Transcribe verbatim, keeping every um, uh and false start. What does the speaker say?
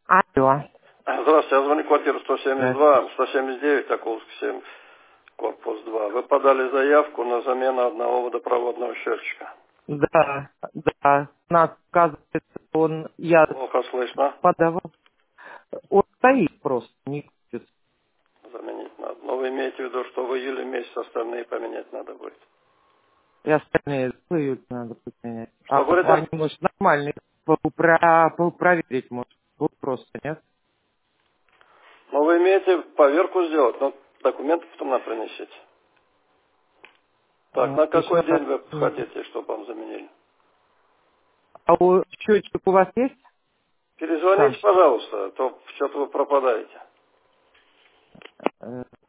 Алло. Здравствуйте, я звоню в квартиру сто семьдесят Здравствуйте. два, сто семьдесят девять, Окулск семь, корпус два. Вы подали заявку на замену одного водопроводного счетчика. Да, да. У нас, оказывается, он, я Плохо слышно. подавал, он стоит просто, не крутится. Заменить надо. Но вы имеете в виду, что в июле месяц остальные поменять надо будет. И остальные плывут, надо поменять. А Что говорите? они, может, нормальные, попра- проверить, может, вот просто, нет? Ну, вы имеете поверку сделать, но документы потом надо принесите. Так, А, на еще какой день надо вы поменять. хотите, чтобы вам заменили? А у счетчик у вас есть? Сам Перезвоните, счетчик. пожалуйста, а то что-то вы пропадаете. Э,